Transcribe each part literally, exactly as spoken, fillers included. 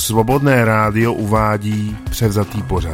Svobodné rádio uvádí převzatý pořad.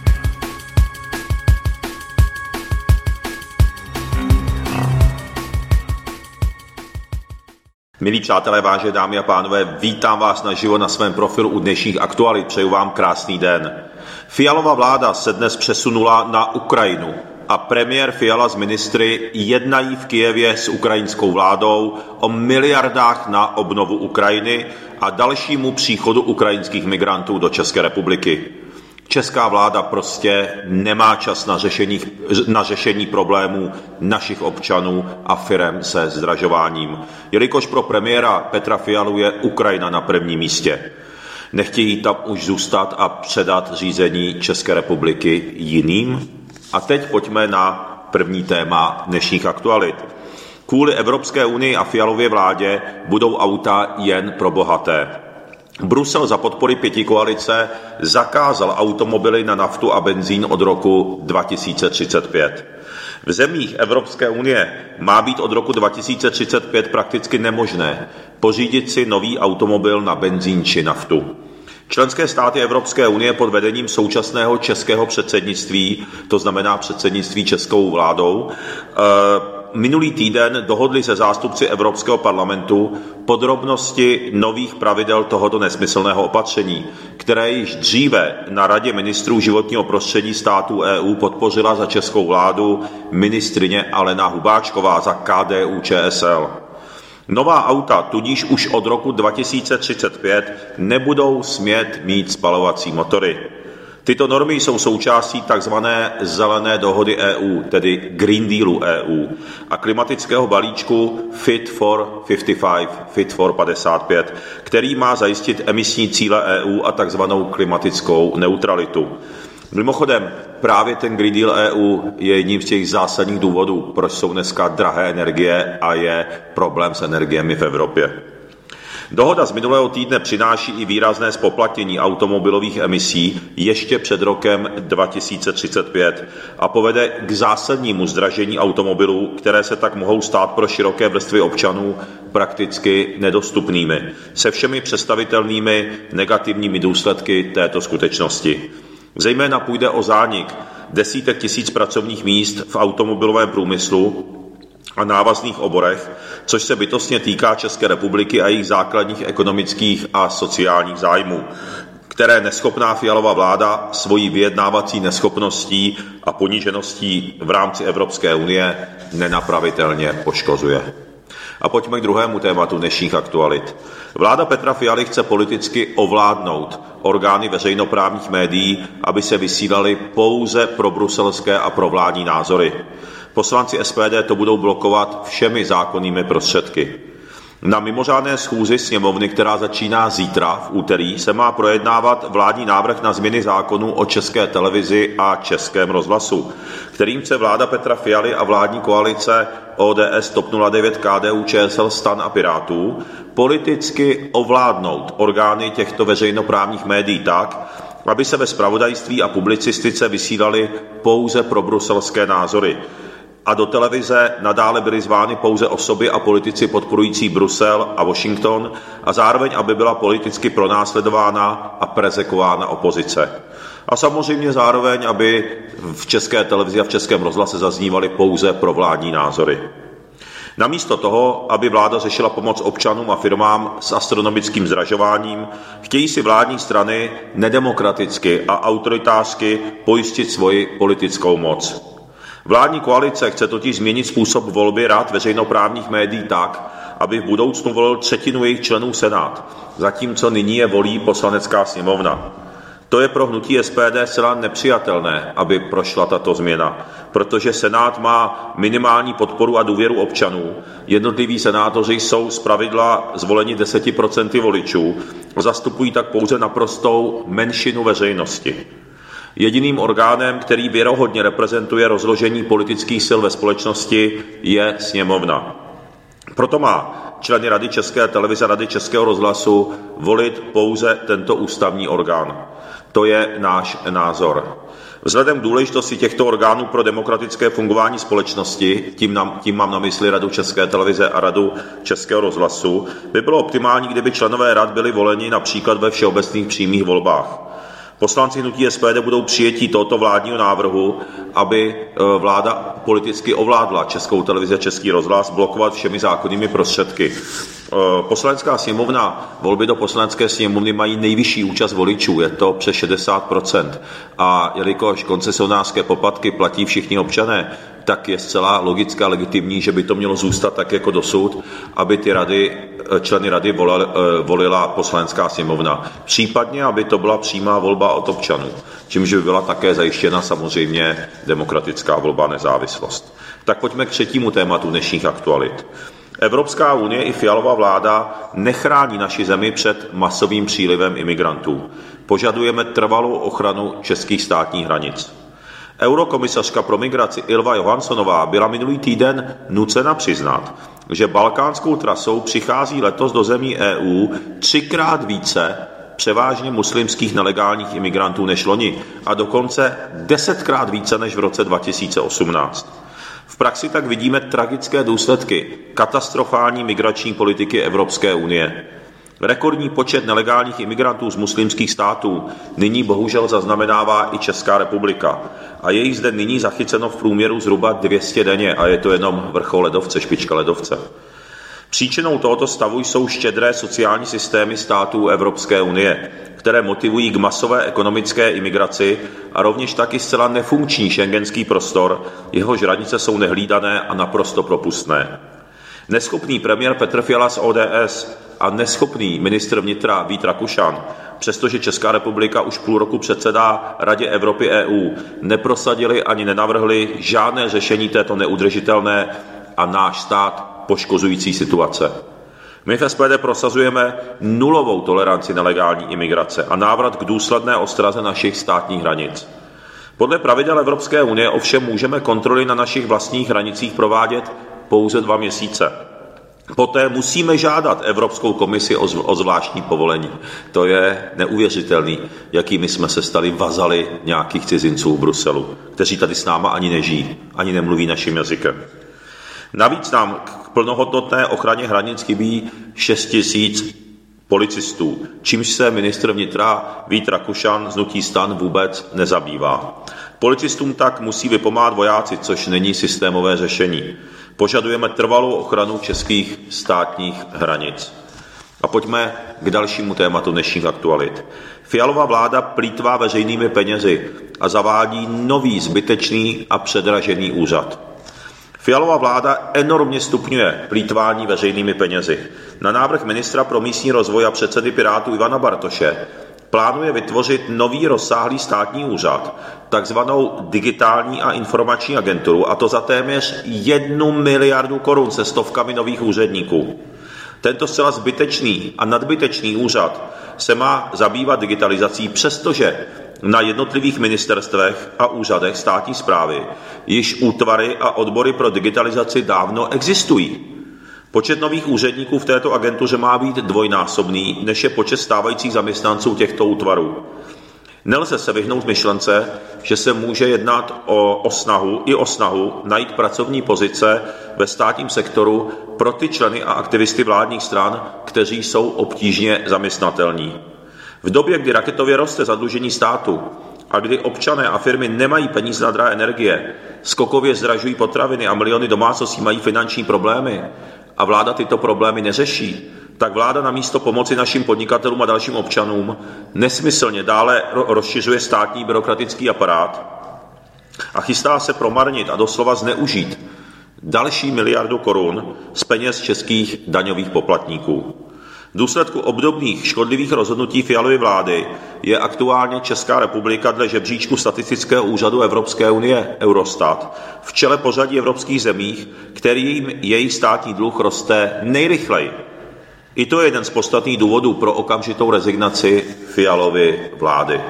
Milí přátelé, vážené dámy a pánové, vítám vás naživo na svém profilu u dnešních aktualit. Přeju vám krásný den. Fialova vláda se dnes přesunula na Ukrajinu a premiér Fiala s ministry jednají v Kyjevě s ukrajinskou vládou o miliardách na obnovu Ukrajiny a dalšímu příchodu ukrajinských migrantů do České republiky. Česká vláda prostě nemá čas na řešení, na řešení problémů našich občanů a firem se zdražováním, jelikož pro premiéra Petra Fialu je Ukrajina na prvním místě. Nechtějí tam už zůstat a předat řízení České republiky jiným? A teď pojďme na první téma dnešních aktualit. Kvůli Evropské unii a Fialově vládě budou auta jen pro bohaté. Brusel za podpory pětikoalice zakázal automobily na naftu a benzín od roku dva tisíce třicet pět. V zemích Evropské unie má být od roku dva tisíce třicet pět prakticky nemožné pořídit si nový automobil na benzín či naftu. Členské státy Evropské unie pod vedením současného českého předsednictví, to znamená předsednictví českou vládou, minulý týden dohodli se zástupci Evropského parlamentu podrobnosti nových pravidel tohoto nesmyslného opatření, které již dříve na Radě ministrů životního prostředí států E U podpořila za českou vládu ministryně Alena Hubáčková za K D U Č S L. Nová auta tudíž už od roku dva tisíce třicet pět nebudou smět mít spalovací motory. Tyto normy jsou součástí tzv. Zelené dohody E U, tedy Green Dealu E U, a klimatického balíčku Fit for padesát pět, Fit for padesát pět, který má zajistit emisní cíle E U a tzv. Klimatickou neutralitu. Mimochodem, právě ten Green Deal E U je jedním z těch zásadních důvodů, proč jsou dneska drahé energie a je problém s energiemi v Evropě. Dohoda z minulého týdne přináší i výrazné zpoplatnění automobilových emisí ještě před rokem dva tisíce třicet pět a povede k zásadnímu zdražení automobilů, které se tak mohou stát pro široké vrstvy občanů prakticky nedostupnými, se všemi představitelnými negativními důsledky této skutečnosti. Zejména půjde o zánik desítek tisíc pracovních míst v automobilovém průmyslu a návazných oborech, což se bytostně týká České republiky a jejich základních ekonomických a sociálních zájmů, které neschopná Fialova vláda svojí vyjednávací neschopností a ponížeností v rámci Evropské unie nenapravitelně poškozuje. A pojďme k druhému tématu dnešních aktualit. Vláda Petra Fialy chce politicky ovládnout orgány veřejnoprávních médií, aby se vysílaly pouze pro bruselské a provládní názory. Poslanci S P D to budou blokovat všemi zákonnými prostředky. Na mimořádné schůzi sněmovny, která začíná zítra v úterý, se má projednávat vládní návrh na změny zákonů o České televizi a Českém rozhlasu, kterým chce vláda Petra Fialy a vládní koalice O D S, TOP nula devět, K D U Č S L, STAN a Pirátů politicky ovládnout orgány těchto veřejnoprávních médií tak, aby se ve zpravodajství a publicistice vysílaly pouze pro bruselské názory a do televize nadále byly zvány pouze osoby a politici podporující Brusel a Washington a zároveň, aby byla politicky pronásledována a perzekvována opozice. A samozřejmě zároveň, aby v České televizi a v Českém rozhlase zaznívaly pouze provládní názory. Namísto toho, aby vláda řešila pomoc občanům a firmám s astronomickým zdražováním, chtějí si vládní strany nedemokraticky a autoritářsky pojistit svoji politickou moc. Vládní koalice chce totiž změnit způsob volby rad veřejnoprávních médií tak, aby v budoucnu volil třetinu jejich členů Senát, zatímco nyní je volí Poslanecká sněmovna. To je pro hnutí S P D zcela nepřijatelné, aby prošla tato změna, protože Senát má minimální podporu a důvěru občanů. Jednotliví senátoři jsou zpravidla zvoleni deseti procenty voličů a zastupují tak pouze naprostou menšinu veřejnosti. Jediným orgánem, který věrohodně reprezentuje rozložení politických sil ve společnosti, je sněmovna. Proto má členy Rady České televize a Rady Českého rozhlasu volit pouze tento ústavní orgán. To je náš názor. Vzhledem k důležitosti těchto orgánů pro demokratické fungování společnosti, tím, na, tím mám na mysli Radu České televize a Radu Českého rozhlasu, by bylo optimální, kdyby členové rad byli voleni například ve všeobecných přímých volbách. Poslanci hnutí S P D budou přijetí tohoto vládního návrhu, aby vláda politicky ovládla Českou televizi a Český rozhlas, blokovat všemi zákonnými prostředky. Poslanecká sněmovna, volby do poslanecké sněmovny mají nejvyšší účast voličů, je to přes šedesát procent. A jelikož koncesionářské poplatky platí všichni občané, tak je zcela logické a legitimní, že by to mělo zůstat tak jako dosud, aby ty rady, členy rady volila, volila poslanecká sněmovna. Případně, aby to byla přímá volba od občanů, čímž by byla také zajištěna samozřejmě demokratická volba a nezávislost. Tak pojďme k třetímu tématu dnešních aktualit. Evropská unie i Fialova vláda nechrání naši zemi před masovým přílivem imigrantů. Požadujeme trvalou ochranu českých státních hranic. Eurokomisařka pro migraci Ylva Johanssonová byla minulý týden nucena přiznat, že balkánskou trasou přichází letos do zemí E U třikrát více převážně muslimských nelegálních imigrantů než loni a dokonce desetkrát více než v roce dva tisíce osmnáct. V praxi tak vidíme tragické důsledky katastrofální migrační politiky Evropské unie. Rekordní počet nelegálních imigrantů z muslimských států nyní bohužel zaznamenává i Česká republika a je jich zde nyní zachyceno v průměru zhruba dvě stě denně a je to jenom vrchol ledovce, špička ledovce. Příčinou tohoto stavu jsou štědré sociální systémy států Evropské unie, které motivují k masové ekonomické imigraci a rovněž taky zcela nefunkční schengenský prostor, jehož hranice jsou nehlídané a naprosto propustné. Neschopný premiér Petr Fiala z O D S a neschopný ministr vnitra Vít Rakušan, přestože Česká republika už půl roku předsedá Radě Evropy E U, neprosadili ani nenavrhli žádné řešení této neudržitelné a náš stát poškozující situace. My v S P D prosazujeme nulovou toleranci nelegální imigrace a návrat k důsledné ostraze našich státních hranic. Podle pravidel Evropské unie ovšem můžeme kontroly na našich vlastních hranicích provádět pouze dva měsíce. Poté musíme žádat Evropskou komisi o, zv- o zvláštní povolení. To je neuvěřitelný, jakými jsme se stali vazali nějakých cizinců v Bruselu, kteří tady s náma ani nežijí, ani nemluví naším jazykem. Navíc nám k plnohodnotné ochraně hranic chybí šest tisíc policistů, čímž se ministr vnitra Vít Rakušan z hnutí STAN vůbec nezabývá. Policistům tak musí vypomáhat vojáci, což není systémové řešení. Požadujeme trvalou ochranu českých státních hranic. A pojďme k dalšímu tématu dnešních aktualit. Fialova vláda plýtvá veřejnými penězi a zavádí nový zbytečný a předražený úřad. Fialova vláda enormně stupňuje plýtvání veřejnými penězi. Na návrh ministra pro místní rozvoj a předsedy Pirátů Ivana Bartoše plánuje vytvořit nový rozsáhlý státní úřad, takzvanou digitální a informační agenturu, a to za téměř jednu miliardu korun se stovkami nových úředníků. Tento zcela zbytečný a nadbytečný úřad se má zabývat digitalizací, přestože na jednotlivých ministerstvech a úřadech státní správy již útvary a odbory pro digitalizaci dávno existují. Počet nových úředníků v této agentuře má být dvojnásobný, než je počet stávajících zaměstnanců těchto útvarů. Nelze se vyhnout myšlence, že se může jednat o, o snahu i o snahu najít pracovní pozice ve státním sektoru pro ty členy a aktivisty vládních stran, kteří jsou obtížně zaměstnatelní. V době, kdy raketově roste zadlužení státu a kdy občané a firmy nemají peníze na drahé energie, skokově zdražují potraviny a miliony domácností mají finanční problémy a vláda tyto problémy neřeší, tak vláda namísto pomoci našim podnikatelům a dalším občanům nesmyslně dále rozšiřuje státní byrokratický aparát a chystá se promarnit a doslova zneužít další miliardu korun z peněz českých daňových poplatníků. V důsledku obdobných škodlivých rozhodnutí Fialovy vlády je aktuálně Česká republika dle žebříčku Statistického úřadu Evropské unie Eurostat v čele pořadí evropských zemích, kterým jejich státní dluh roste nejrychleji. I to je jeden z podstatných důvodů pro okamžitou rezignaci Fialovy vlády.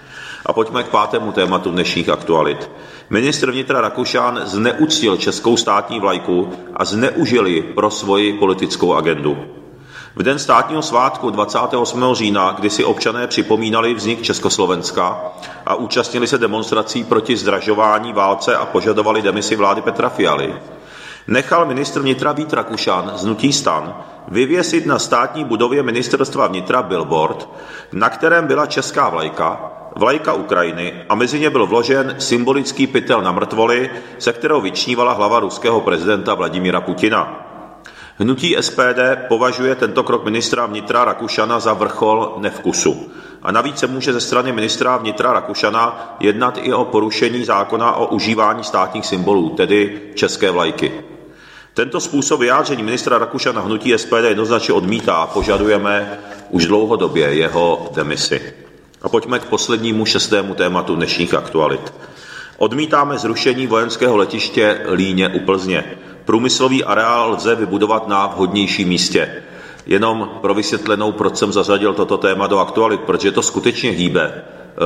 A pojďme k pátému tématu dnešních aktualit. Ministr vnitra Rakušan zneuctil českou státní vlajku a zneužil ji pro svoji politickou agendu. V den státního svátku dvacátého osmého října, kdy si občané připomínali vznik Československa a účastnili se demonstrací proti zdražování, válce a požadovali demisi vlády Petra Fialy, nechal ministr vnitra Vít Rakušan z hnutí STAN vyvěsit na státní budově ministerstva vnitra billboard, na kterém byla česká vlajka, vlajka Ukrajiny a mezi ně byl vložen symbolický pytel na mrtvoli, se kterou vyčnívala hlava ruského prezidenta Vladimira Putina. Hnutí S P D považuje tento krok ministra vnitra Rakušana za vrchol nevkusu. A navíc se může ze strany ministra vnitra Rakušana jednat i o porušení zákona o užívání státních symbolů, tedy české vlajky. Tento způsob vyjádření ministra Rakušana hnutí S P D jednoznačně odmítá a požadujeme už dlouhodobě jeho demisi. A pojďme k poslednímu šestému tématu dnešních aktualit. Odmítáme zrušení vojenského letiště Líně u Plzně. Průmyslový areál lze vybudovat na vhodnějším místě. Jenom pro vysvětlenou, proč jsem zařadil toto téma do aktualit, protože to skutečně hýbe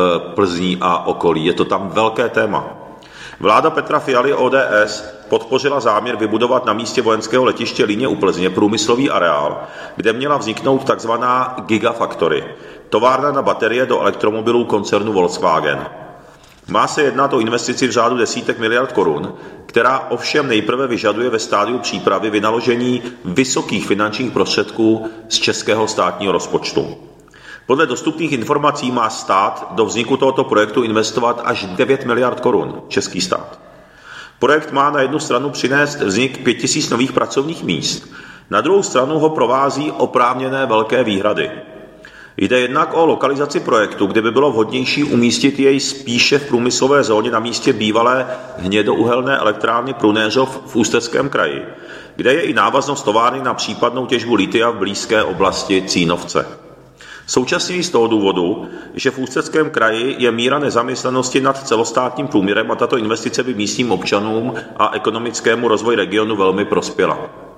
Plzní a okolí. Je to tam velké téma. Vláda Petra Fialy O D S podpořila záměr vybudovat na místě vojenského letiště Líně u Plzně průmyslový areál, kde měla vzniknout takzvaná Gigafactory, továrna na baterie do elektromobilů koncernu Volkswagen. Má se jednat o investici v řádu desítek miliard korun, která ovšem nejprve vyžaduje ve stádiu přípravy vynaložení vysokých finančních prostředků z českého státního rozpočtu. Podle dostupných informací má stát do vzniku tohoto projektu investovat až devět miliard korun, český stát. Projekt má na jednu stranu přinést vznik pět tisíc nových pracovních míst, na druhou stranu ho provází oprávněné velké výhrady. Jde jednak o lokalizaci projektu, kde by bylo vhodnější umístit jej spíše v průmyslové zóně na místě bývalé hnědouhelné elektrárny Prunéřov v Ústeckém kraji, kde je i návaznost továrny na případnou těžbu lithia v blízké oblasti Cínovce. Současně i z toho důvodu, že v Ústeckém kraji je míra nezaměstnanosti nad celostátním průměrem a tato investice by místním občanům a ekonomickému rozvoji regionu velmi prospěla.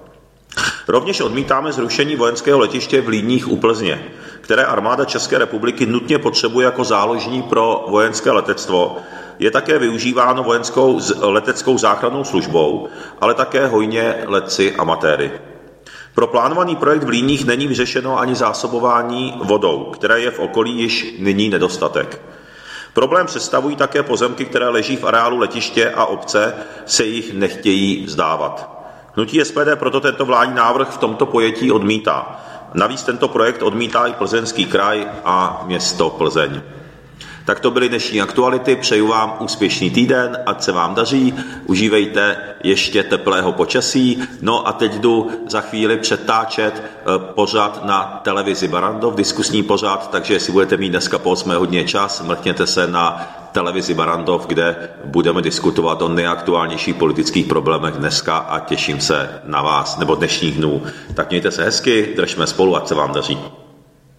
Rovněž odmítáme zrušení vojenského letiště v Líních u Plzně, které armáda České republiky nutně potřebuje jako záložní pro vojenské letectvo. Je také využíváno vojenskou leteckou záchrannou službou, ale také hojně letci amatéry. Pro plánovaný projekt v Líních není vyřešeno ani zásobování vodou, které je v okolí již nyní nedostatek. Problém představují také pozemky, které leží v areálu letiště a obce se jich nechtějí vzdávat. Hnutí S P D proto tento vládní návrh v tomto pojetí odmítá. Navíc tento projekt odmítá i Plzeňský kraj a město Plzeň. Tak to byly dnešní aktuality, přeju vám úspěšný týden, ať se vám daří, užívejte ještě teplého počasí, no a teď jdu za chvíli přetáčet pořad na televizi Barrandov, diskusní pořad, takže jestli budete mít dneska po osmé hodině čas, mrkněte se na televizi Barrandov, kde budeme diskutovat o nejaktuálnějších politických problémech dneska a těším se na vás, nebo dnešních dnů. Tak mějte se hezky, držme spolu, ať se vám daří.